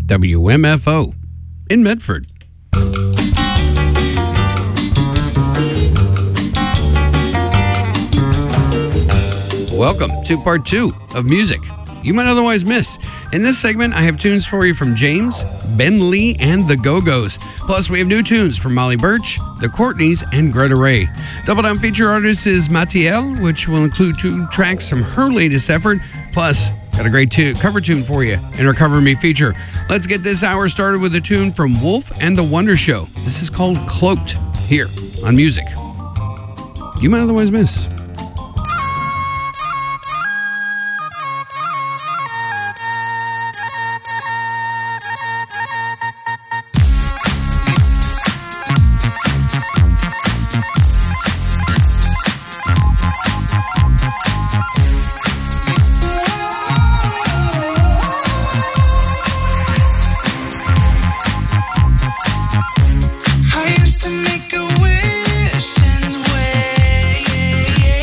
WMFO in Medford. Welcome to part 2 of music you might otherwise miss. In this segment, I have tunes for you from James, Ben Lee, and the Go-Go's. Plus, we have new tunes from Molly Birch, the Courtneys, and Greta Ray. Double Down feature artist is Matiel, which will include 2 tracks from her latest effort. Plus, got a great cover tune for you in our Cover Me feature. Let's get this hour started with a tune from Wolf and the Wonder Show. This is called Cloaked, here on Music You Might Otherwise Miss. I used to make a wish and wait.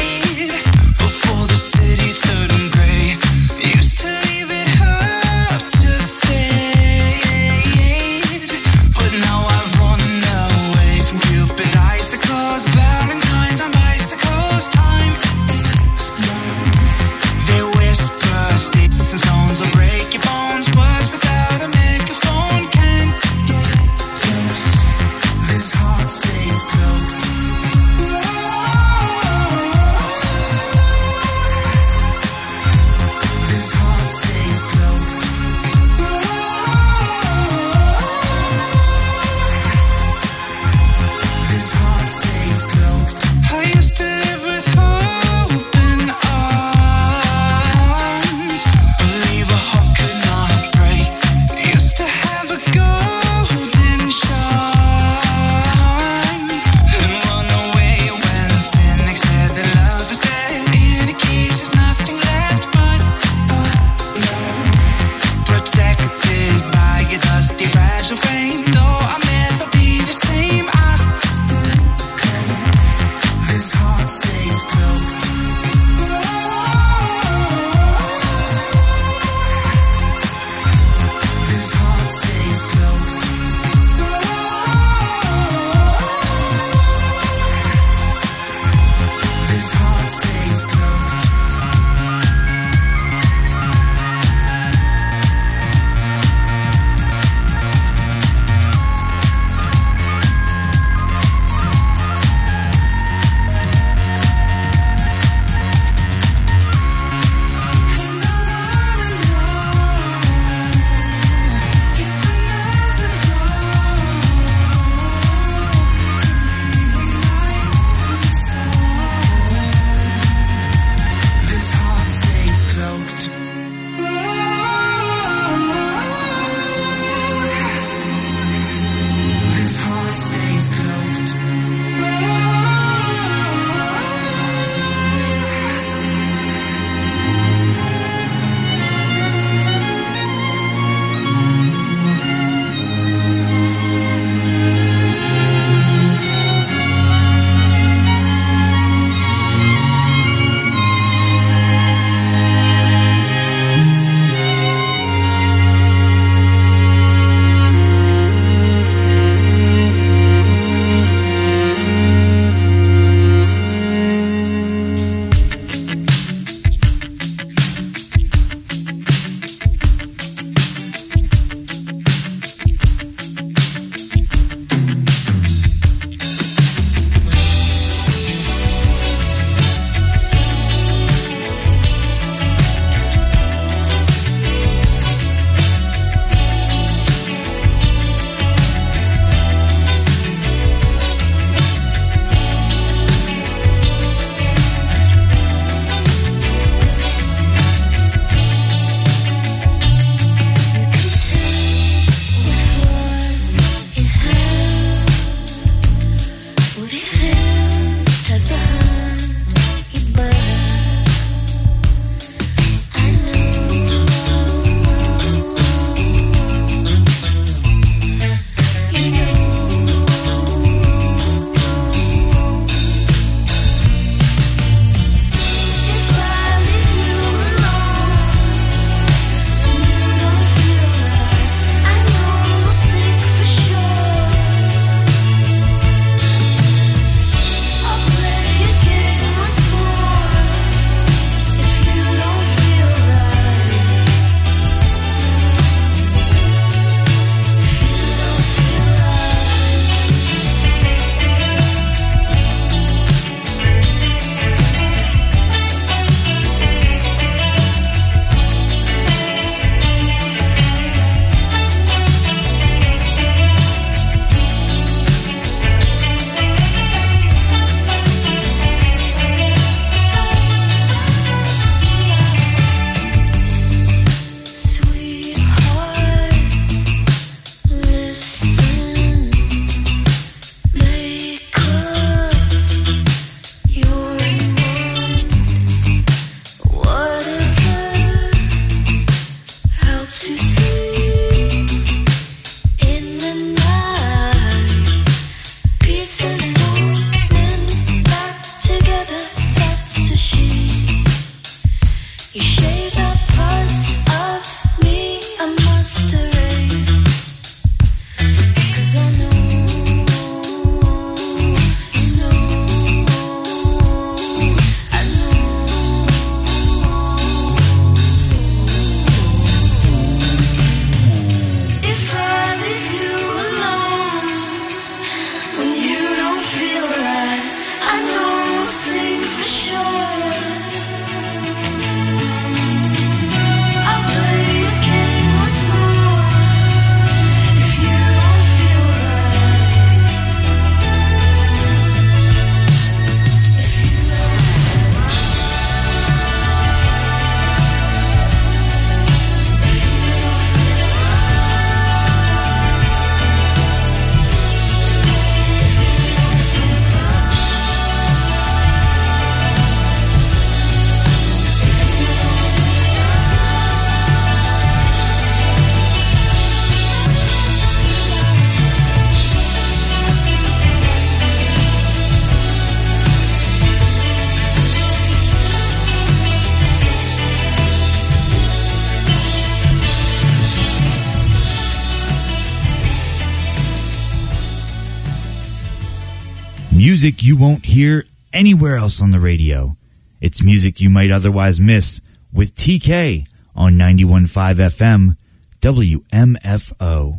Music you won't hear anywhere else on the radio. It's music you might otherwise miss with TK on 91.5 FM WMFO.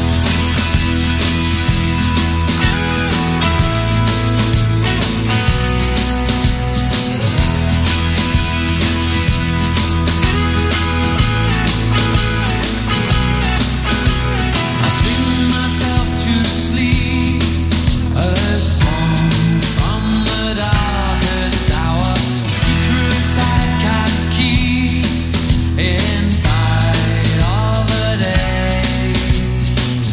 Inside of a day,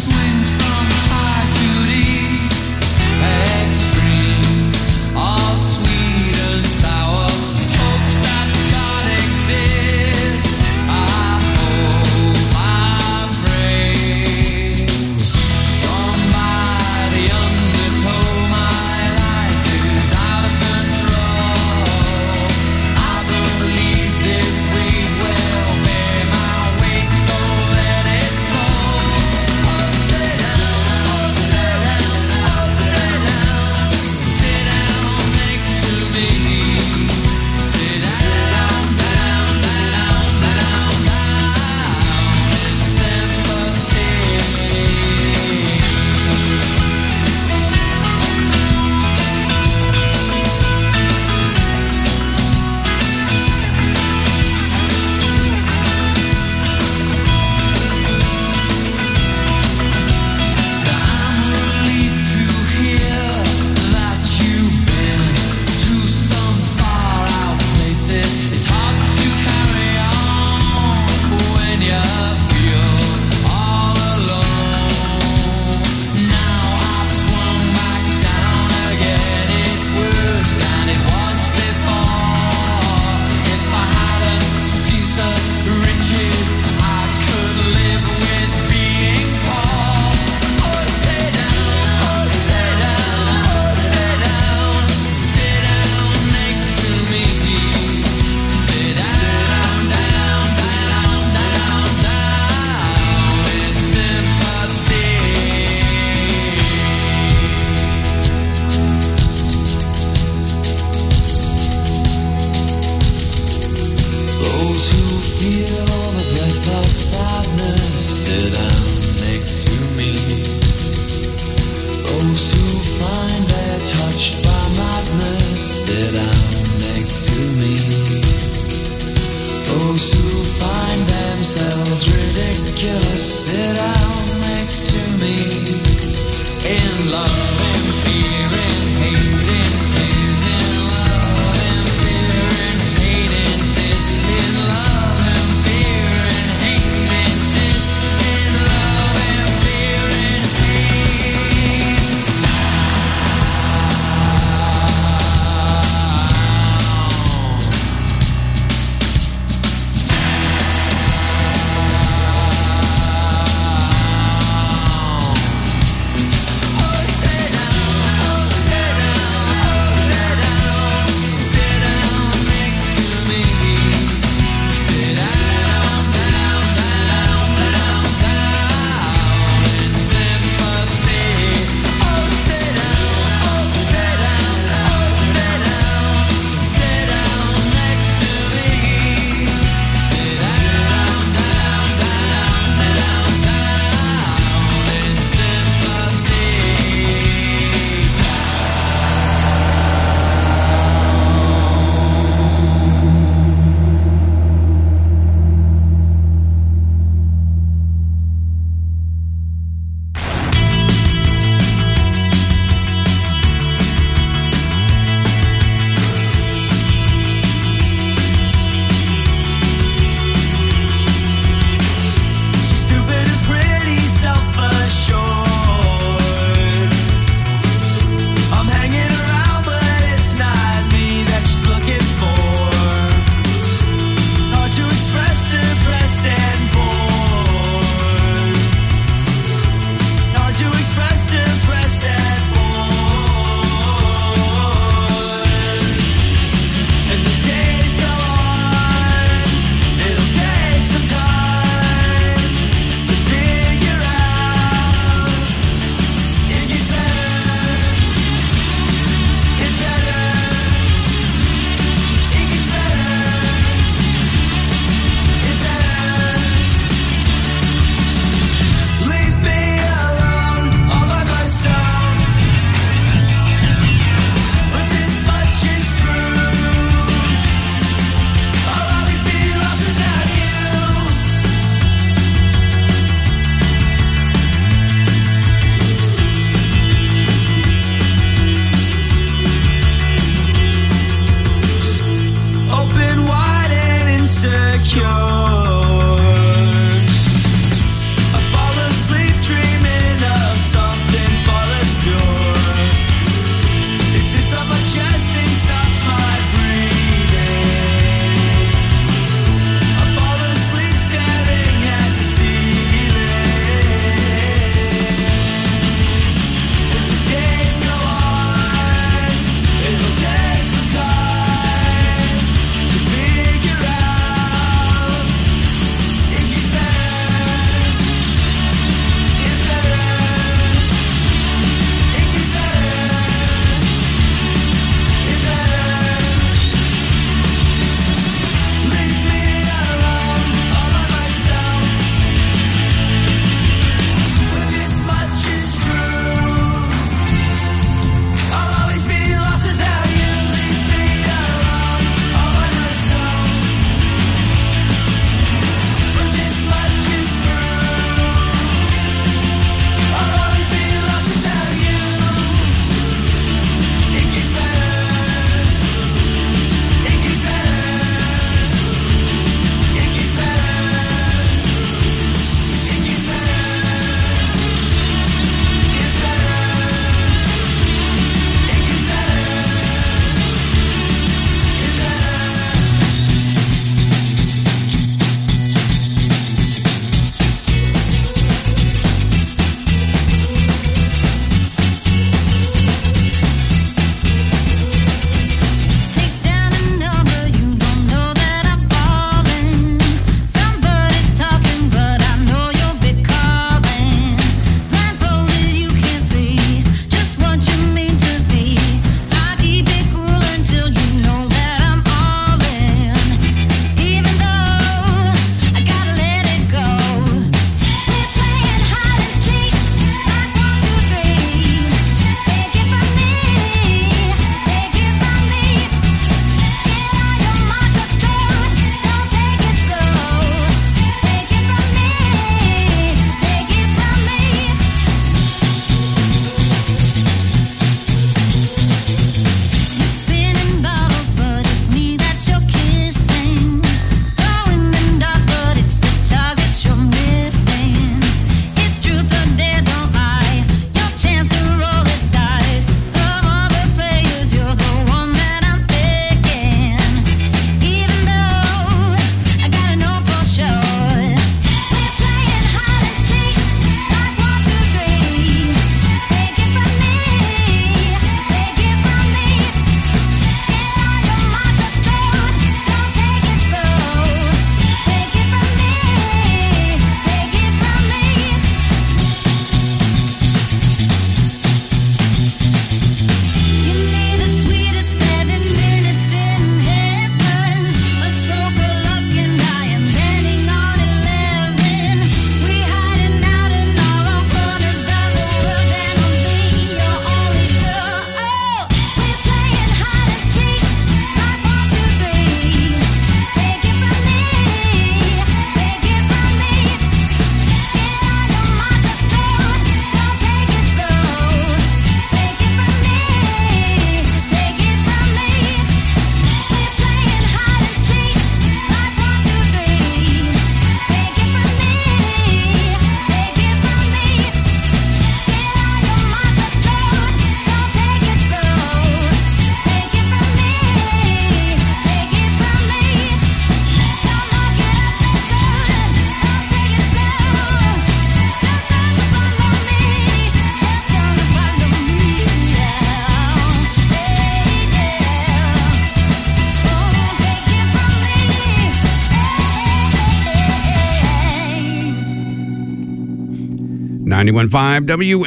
91.5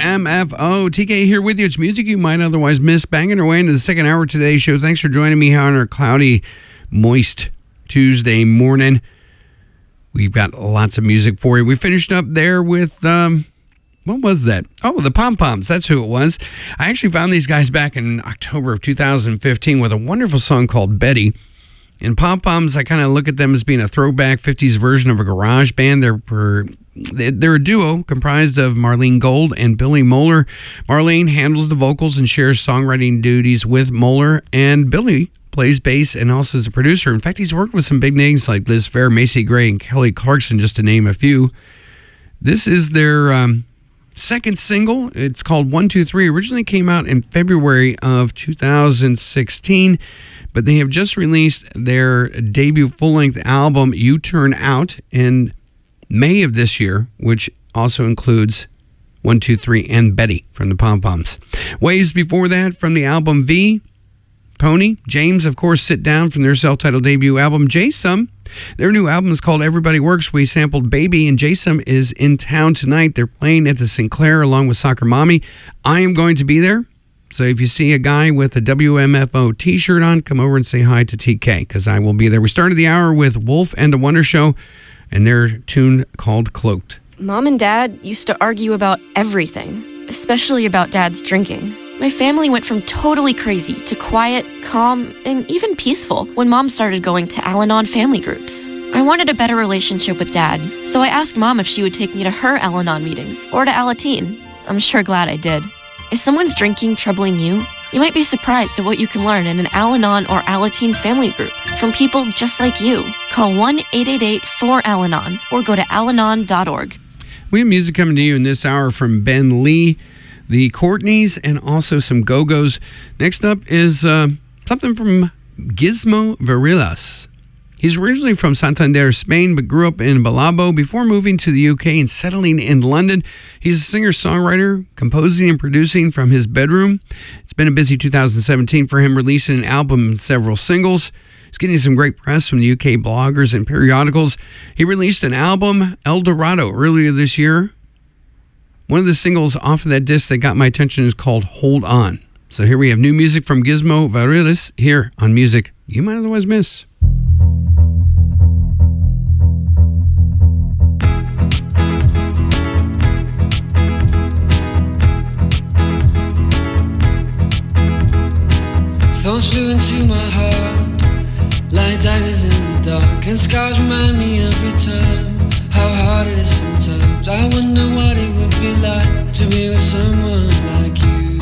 WMFO. TK here with you. It's music you might otherwise miss. Banging our way into the second hour of today's show. Thanks for joining me here on our cloudy, moist Tuesday morning. We've got lots of music for you. We finished up there with, what was that? Oh, the Pom Poms. That's who it was. I actually found these guys back in October of 2015 with a wonderful song called Betty. And Pom Poms, I kind of look at them as being a throwback 50s version of a garage band. They're a duo comprised of Marlene Gold and Billy Moeller. Marlene handles the vocals and shares songwriting duties with Moeller, and Billy plays bass, and also is a producer. In fact, he's worked with some big names like Liz Phair, Macy Gray, and Kelly Clarkson, just to name a few. This is their second single. It's called 123. Originally came out in February of 2016, but they have just released their debut full-length album, You Turn Out, in May of this year, which also includes 123 and Betty from the Pom Poms. Waves before that from the album V, Pony, James, of course, Sit Down from their self-titled debut album, Jason. Their new album is called Everybody Works. We sampled Baby, and Jason is in town tonight. They're playing at the Sinclair along with Soccer Mommy. I am going to be there. So if you see a guy with a WMFO t-shirt on, come over and say hi to TK, because I will be there. We started the hour with Wolf and the Wonder Show and their tune called Cloaked. Mom and Dad used to argue about everything, especially about Dad's drinking. My family went from totally crazy to quiet, calm, and even peaceful when Mom started going to Al-Anon family groups. I wanted a better relationship with Dad, so I asked Mom if she would take me to her Al-Anon meetings or to Alateen. I'm sure glad I did. If someone's drinking troubling you, you might be surprised at what you can learn in an Al-Anon or Alateen family group from people just like you. Call 1-888-4-ALANON or go to alanon.org. We have music coming to you in this hour from Ben Lee, the Courtneys, and also some Go-Go's. Next up is something from Gizmo Varillas. He's originally from Santander, Spain, but grew up in Bilbao before moving to the UK and settling in London. He's a singer-songwriter, composing and producing from his bedroom. It's been a busy 2017 for him, releasing an album and several singles. He's getting some great press from the UK bloggers and periodicals. He released an album, El Dorado, earlier this year. One of the singles off of that disc that got my attention is called Hold On. So here we have new music from Gizmo Varillas here on Music You Might Otherwise Miss. Thoughts flew into my heart like daggers in the dark, and scars remind me every time how hard it is sometimes. I wonder what it would be like to be with someone like you.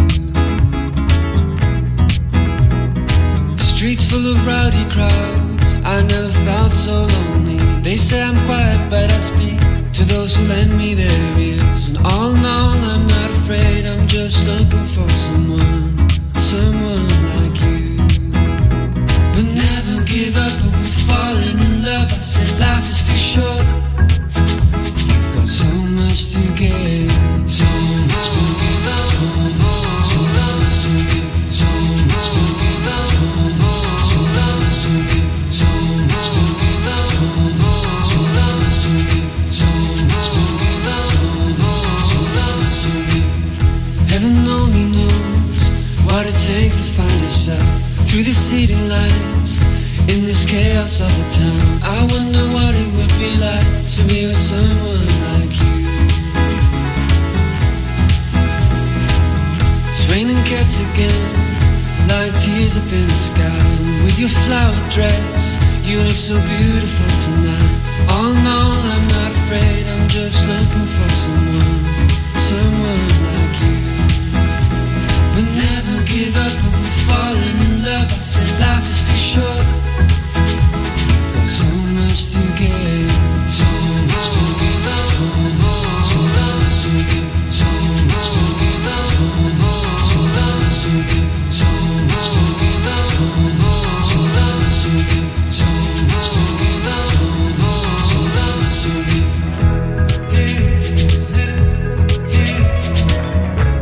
Streets full of rowdy crowds, I never felt so lonely. They say I'm quiet but I speak to those who lend me their ears. And all in all I'm not afraid, I'm just looking for someone like you. But never give up when we're falling in love. I said life is too short. You've got so much to give, so much to give, so much to give, so much to give, so much to give, so much to give, so much to give, so much to give, so much to give. Heaven only knows what it takes to find yourself through the city lights in this chaos of a town. I wonder what it would be like to be with someone like you. It's raining cats again, like tears up in the sky. With your flower dress, you look so beautiful tonight. All in all, I'm not afraid, I'm just looking for someone like you. But never give up when we're falling in love. I said life is too short. Got so much to give, so much to give, so much to give, so much to give, so much to give, so much to give, so much to give, so much to give, so much to give.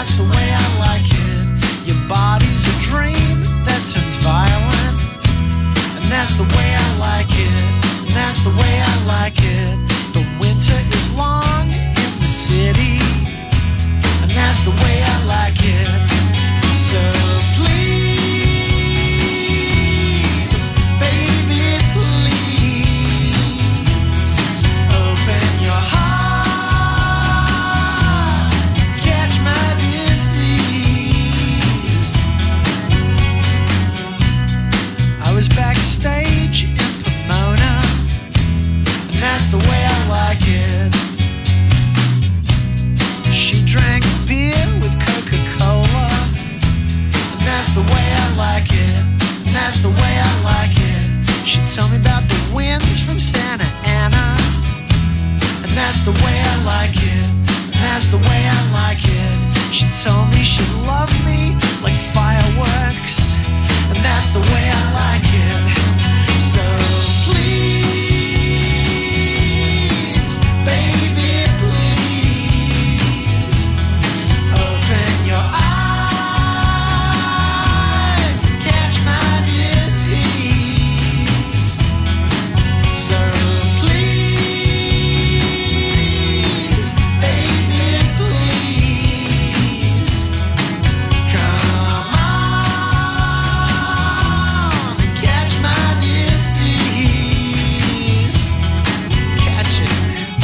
that's the way I like it. Your body's a dream that turns violent, and that's the way I like it, and that's the way I like it. The winter is long in the city, and that's the way I like it. So please, baby, please, open your heart, catch my disease. I was backstage in Pomona, and that's the way I like it. She drank beer with Coca-Cola, and that's the way I like it, and that's the way I like it. She told me about the winds from Santa Ana, and that's the way I like it, and that's the way I like it. She told me she loved me like fireworks, and that's the way I like it. So please, baby, please, open your eyes and catch my disease. So please, baby, please, come on and catch my disease. Catch it.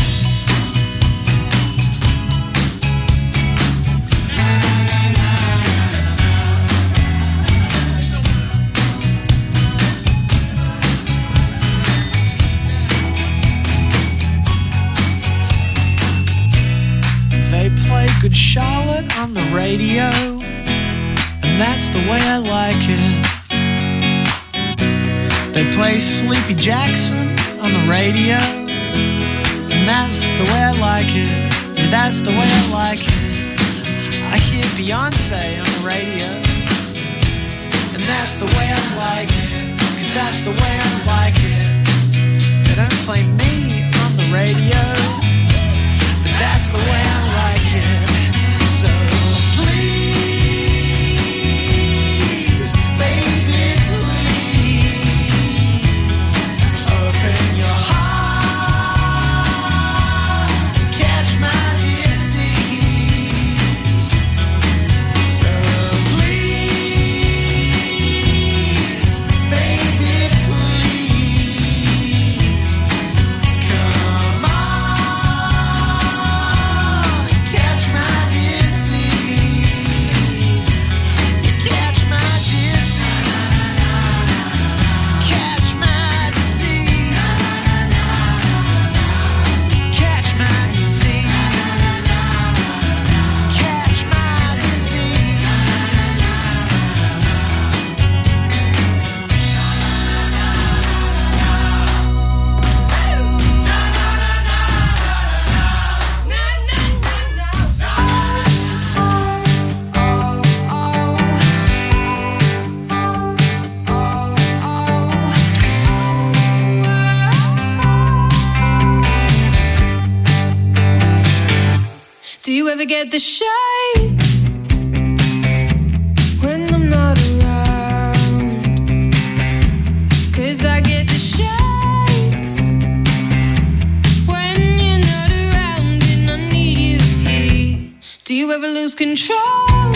They play Good Charlotte on the radio, and that's the way I like it. They play Sleepy Jackson on the radio, and that's the way I like it. Yeah, that's the way I like it. I hear Beyonce on the radio, and that's the way I like it, 'cause that's the way I like it. They don't play me on the radio, but that's the way I like it. So please, baby, please, open your heart, catch my disease. So please, baby, please, come on and catch my disease. You catch my disease. Catch my disease. Catch my disease. Catch my disease. Do you ever get the shakes when I'm not around? 'Cause I get the shakes when you're not around and I need you here. Do you ever lose control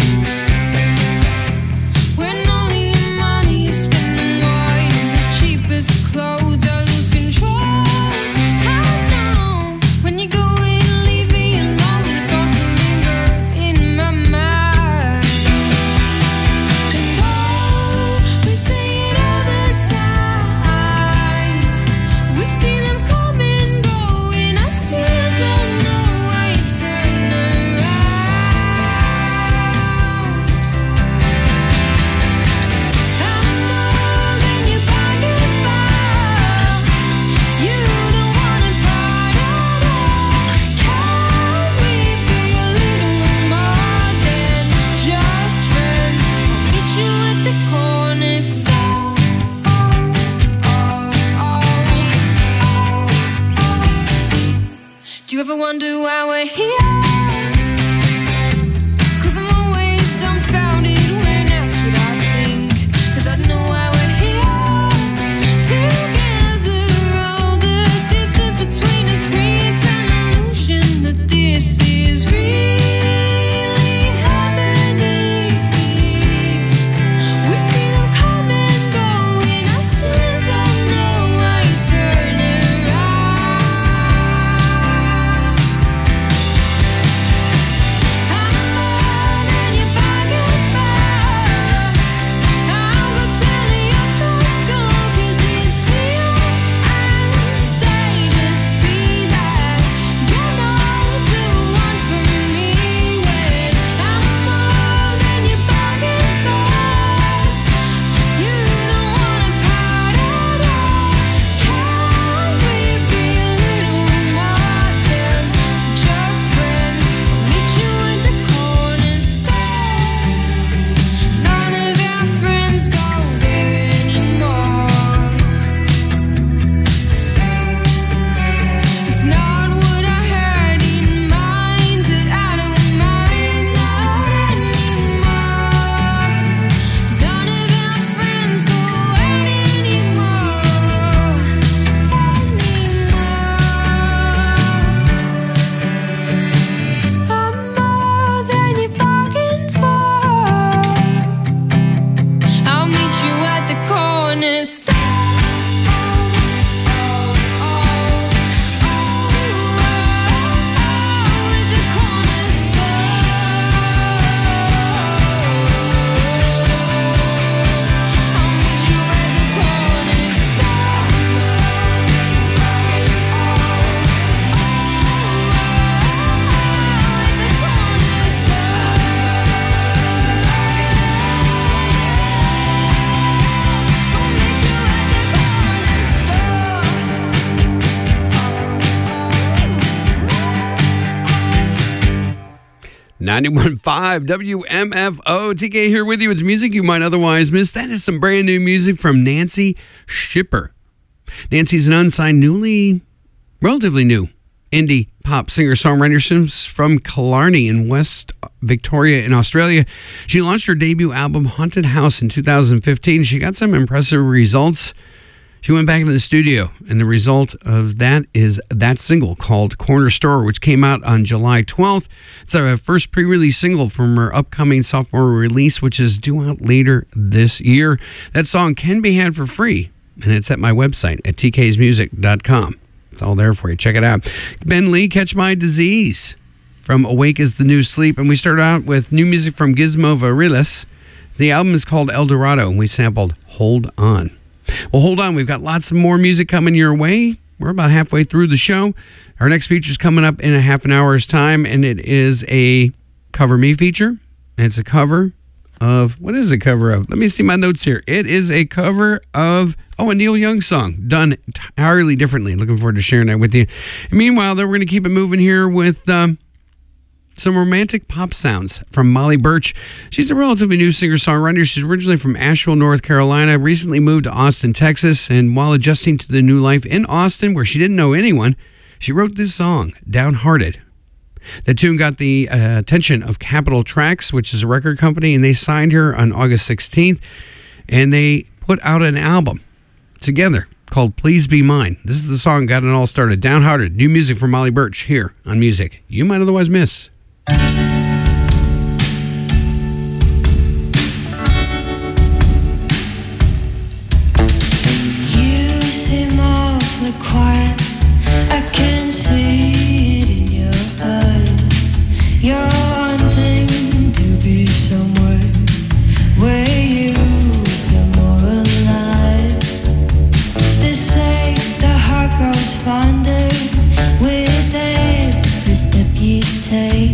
when only your money's spending wine on the cheapest clothes? I lose control. I know when you go in, leave me alone with the thoughts that linger in my mind. And oh, we say it all the time. We see them come and go, and I still don't know why you turn around. I'm more than your pocket file. You don't want it part at all. Can we be a little more than just friends? I'll meet you at the corner store. Do you ever wonder why we're here? 'Cause I'm 91.5 WMFO. TK here with you. It's music you might otherwise miss. That is some brand new music from Nancy Schipper. Nancy's an unsigned, relatively new indie pop singer-songwriter from Killarney in West Victoria in Australia. She launched her debut album, Haunted House, in 2015. She got some impressive results. She went back into the studio, and the result of that is that single called Corner Store, which came out on July 12th. It's our first pre-release single from her upcoming sophomore release, which is due out later this year. That song can be had for free, and it's at my website at tksmusic.com. It's all there for you. Check it out. Ben Lee, Catch My Disease from Awake is the New Sleep. And we start out with new music from Gizmo Varilis. The album is called El Dorado, and we sampled Hold On. Well, hold on. We've got lots of more music coming your way. We're about halfway through the show. Our next feature is coming up in a half an hour's time, and it is a Cover Me feature. And it's a cover of, what is a cover of? Let me see my notes here. It is a cover of, a Neil Young song done entirely differently. Looking forward to sharing that with you. And meanwhile, though, we're going to keep it moving here with some romantic pop sounds from Molly Birch. She's a relatively new singer-songwriter. She's originally from Asheville, North Carolina, recently moved to Austin, Texas, and while adjusting to the new life in Austin, where she didn't know anyone, she wrote this song, Downhearted. The tune got the attention of Capitol Tracks, which is a record company, and they signed her on August 16th, and they put out an album together called Please Be Mine. This is the song that got it all started. Downhearted, new music from Molly Birch here on Music You Might Otherwise Miss. You seem awfully quiet. I can see it in your eyes. You're wanting to be somewhere where you feel more alive. They say the heart grows fonder with every step you take.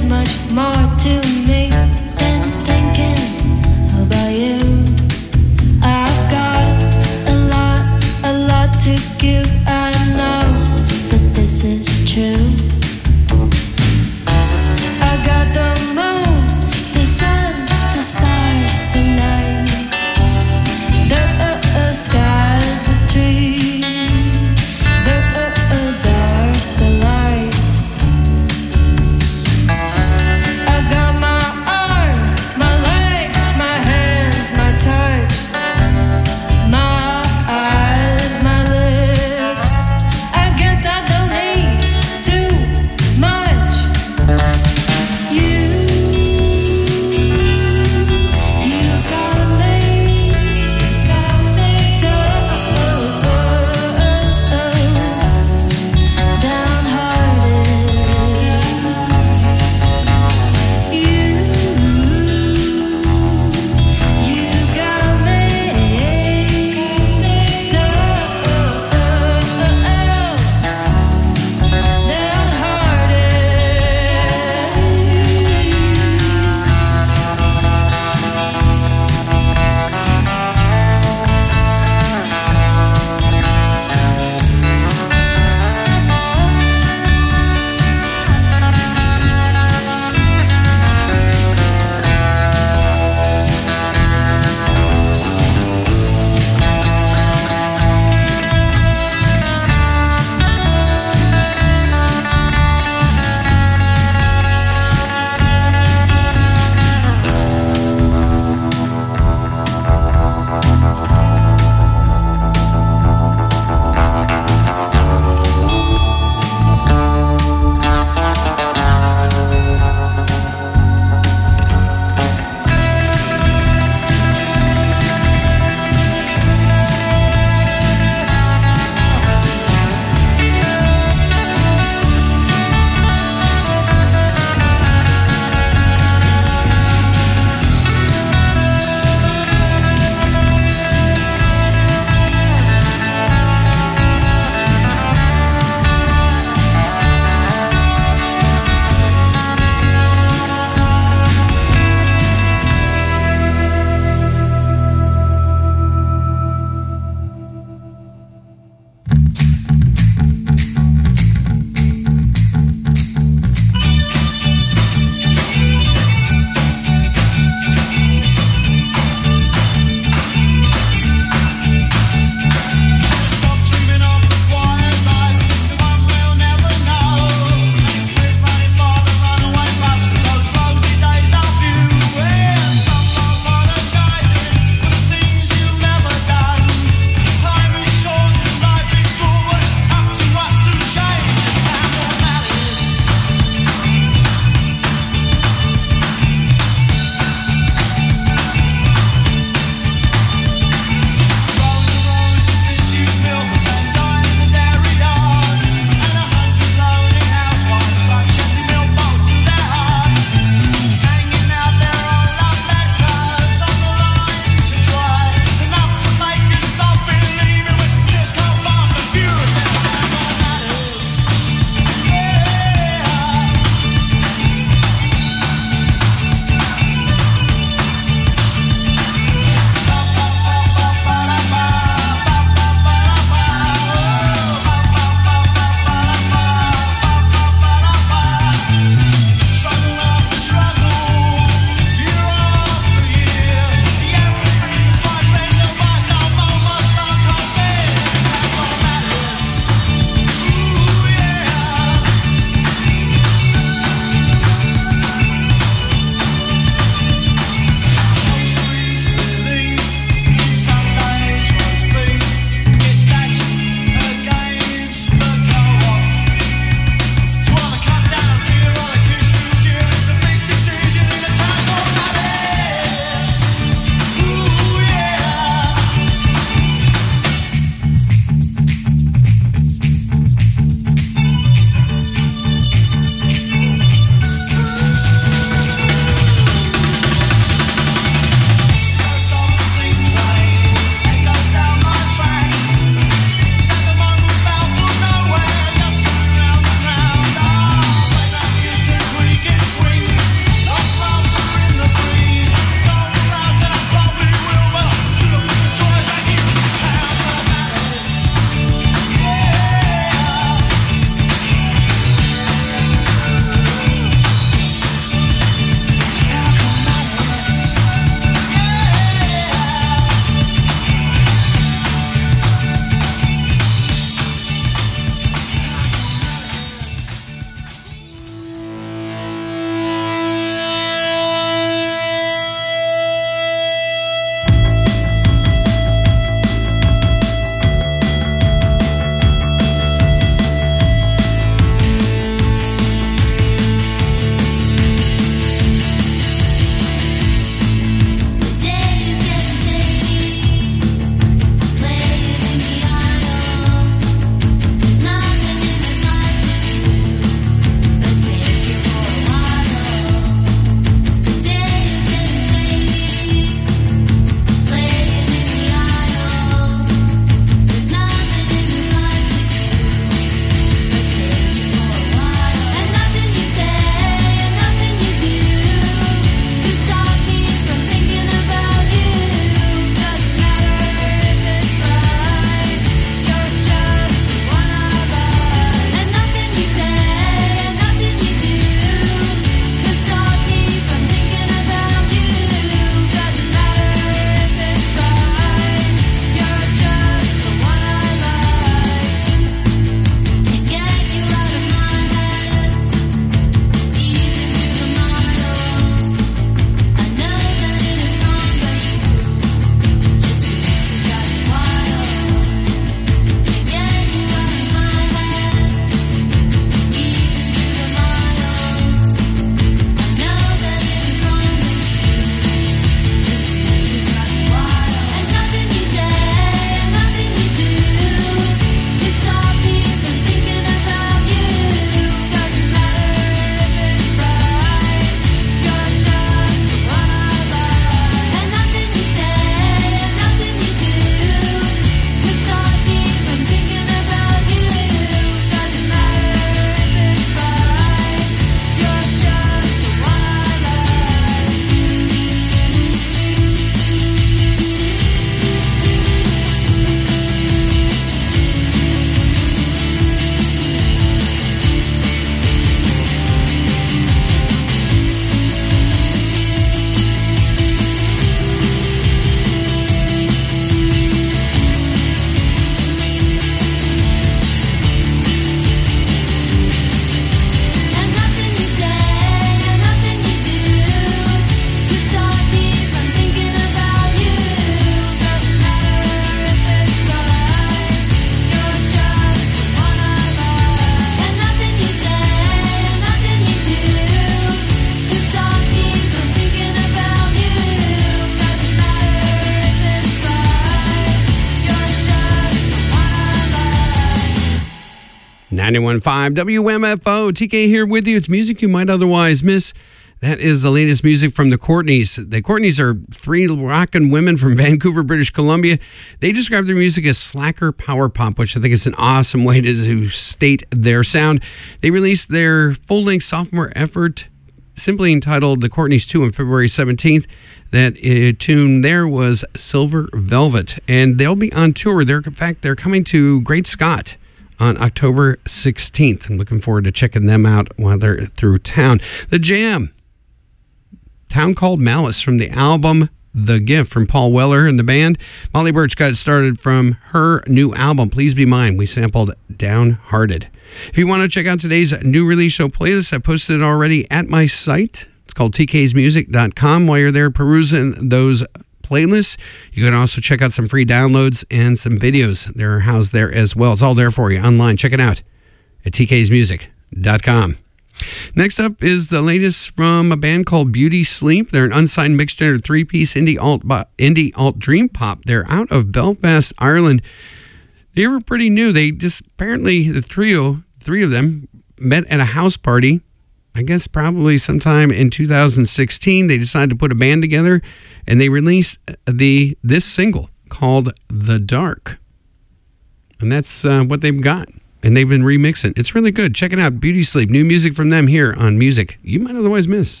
91.5 WMFO. TK here with you. It's music you might otherwise miss. That is the latest music from the Courtneys. The Courtneys are three rockin' women from Vancouver, British Columbia. They describe their music as slacker power pop, which I think is an awesome way to state their sound. They released their full-length sophomore effort, simply entitled The Courtneys 2, on February 17th. That tune there was Silver Velvet, and they'll be on tour. In fact, they're coming to Great Scott on October 16th. I'm looking forward to checking them out while they're through town. The Jam, Town Called Malice, from the album The Gift from Paul Weller and the band. Molly Birch got it started from her new album, Please Be Mine. We sampled Downhearted. If you want to check out today's new release show playlist, I posted it already at my site. It's called tksmusic.com. While you're there perusing those playlists, you can also check out some free downloads and some videos. They're housed there as well. It's all there for you online. Check it out at tksmusic.com. Next up is the latest from a band called Beauty Sleep. They're an unsigned mixed-gender three-piece indie alt dream pop. They're out of Belfast, Ireland. They were pretty new. They just apparently, the three of them, met at a house party, I guess probably sometime in 2016. They decided to put a band together, and they released this single called The Dark. And that's what they've got. And they've been remixing. It's really good. Check it out. Beauty Sleep. New music from them here on Music You Might Otherwise Miss.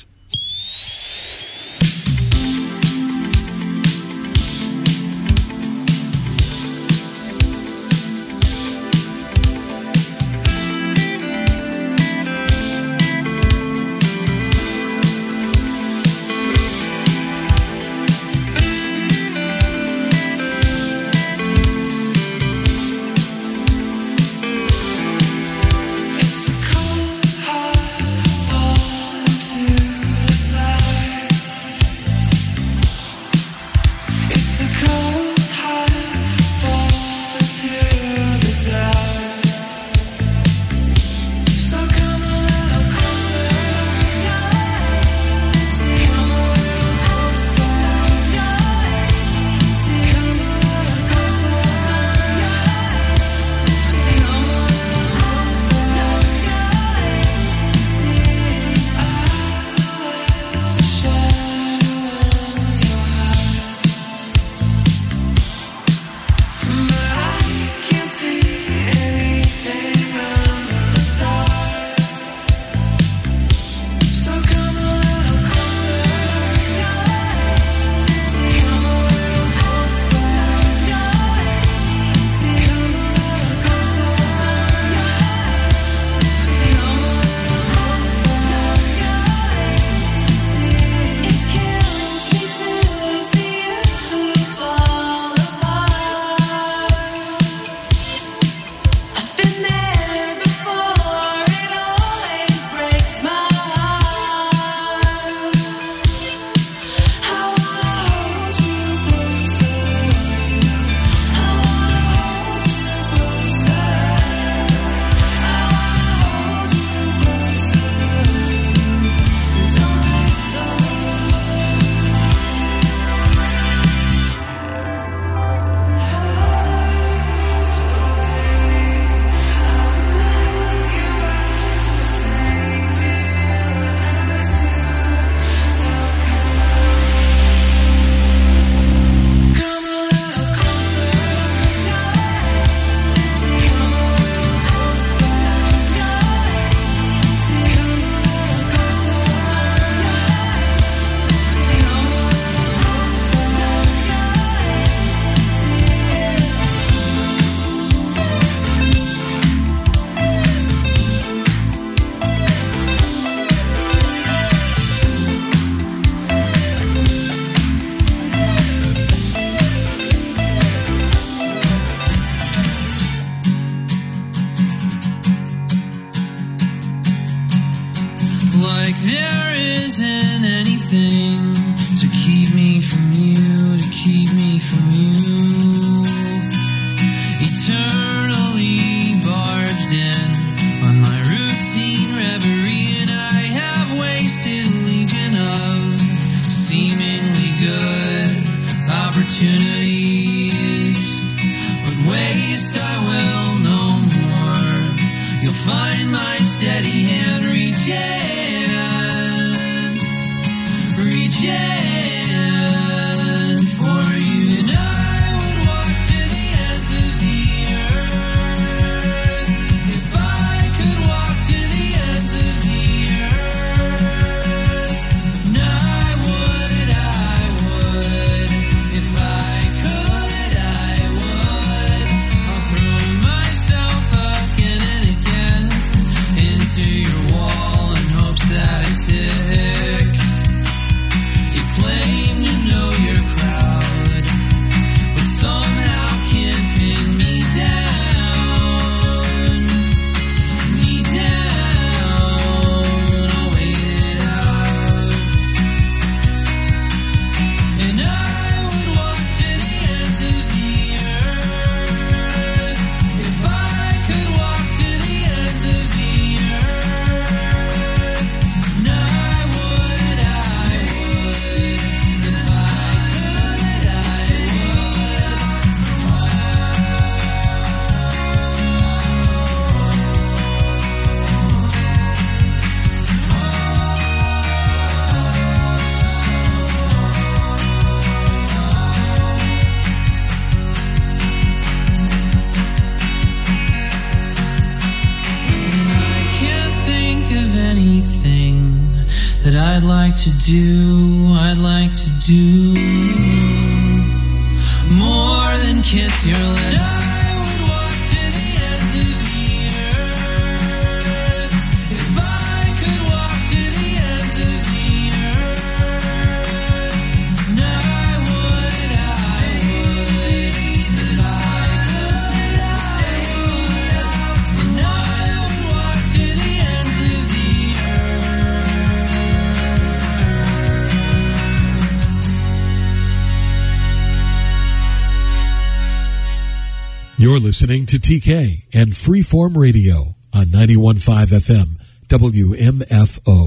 to do, I'd like to do more than kiss your lips. I would walk to the ends of the earth if I could walk to the ends of the earth. And I would, and I would walk to the ends of the You're listening to TK and Freeform Radio on 91.5 FM, WMFO.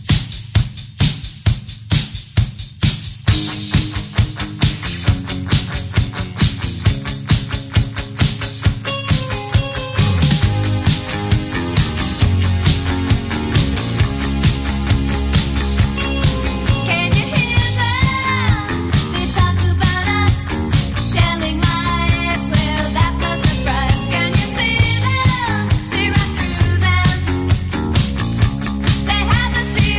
Can you hear them? They talk about us, telling lies. Well, that's no surprise. Can you see them? See right through them. They have the shield.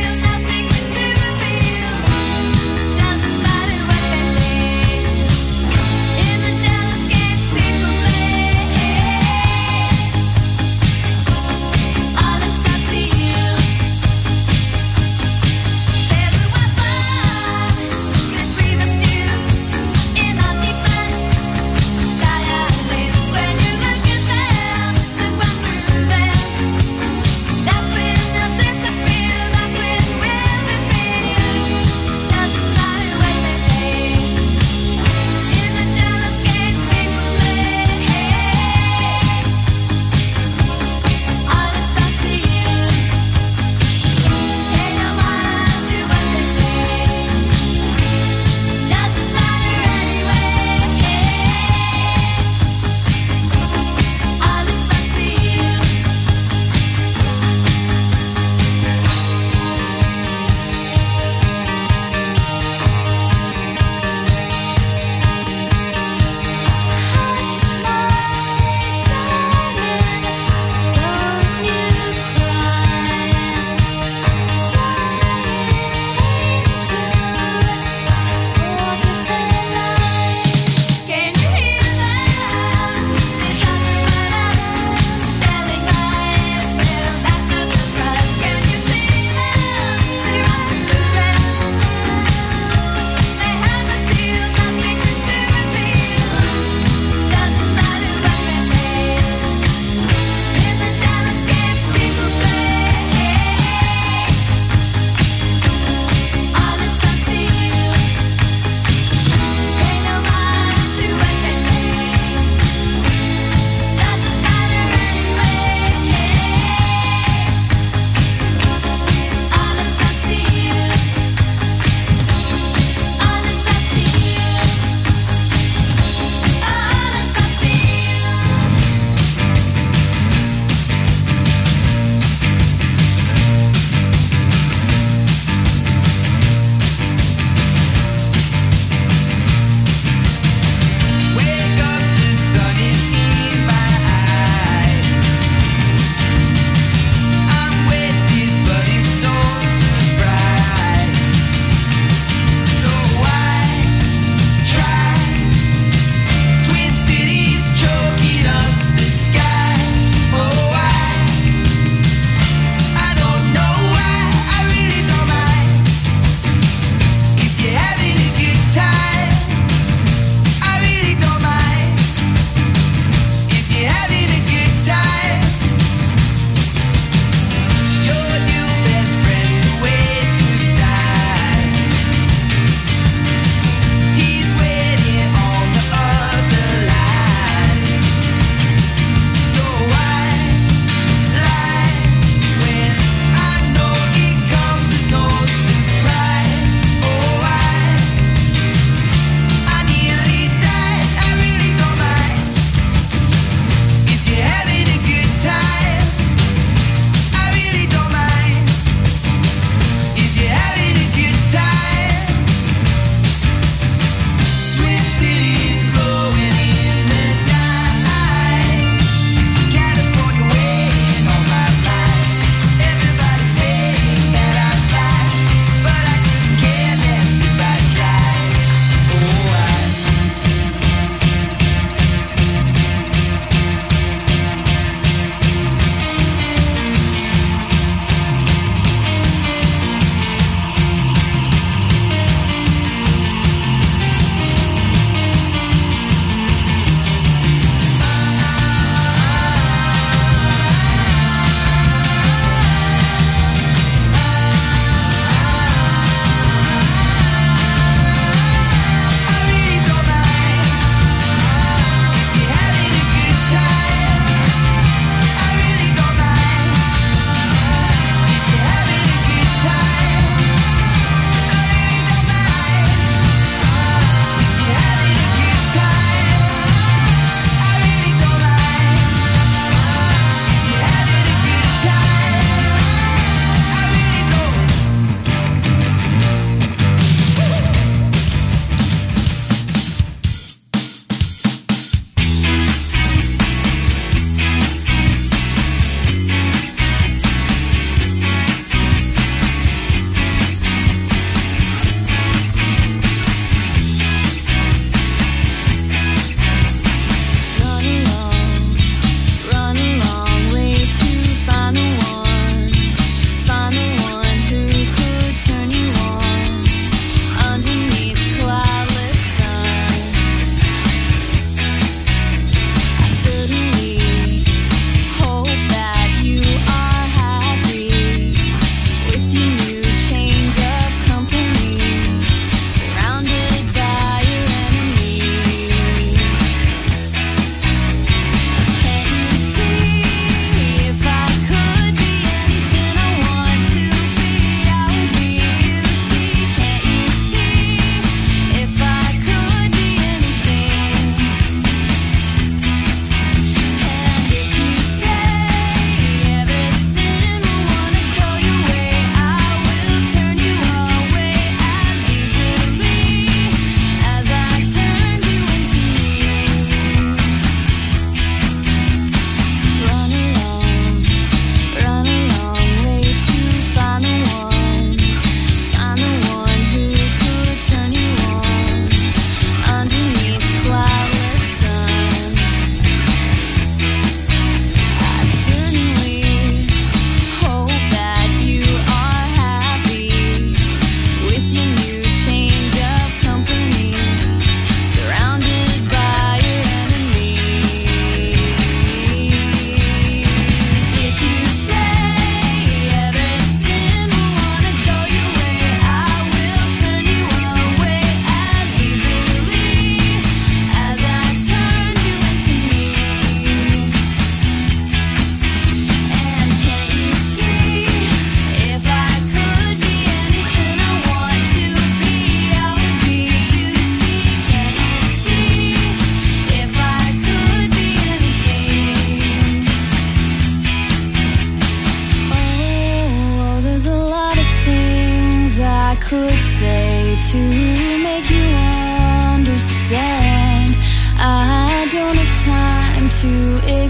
to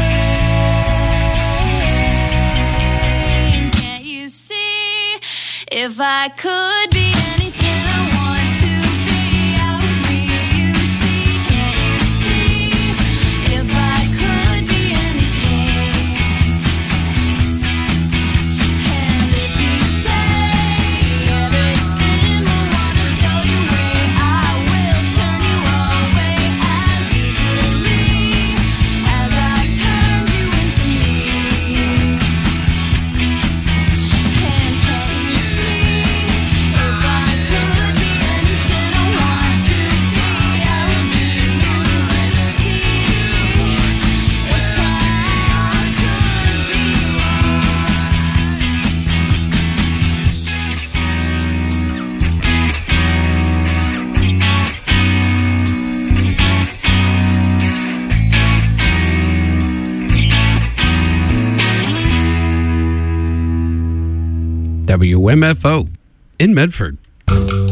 explain. Can't you see? If I could be anything I want to be, I would be you. See, can't you see? If I could be anything, and if you say everything will wanna go your way, I will turn you away as easily as I turned you into me. And can't you see? If I could be anything I want to be, I would be you. See, if I could be WMFO in Medford.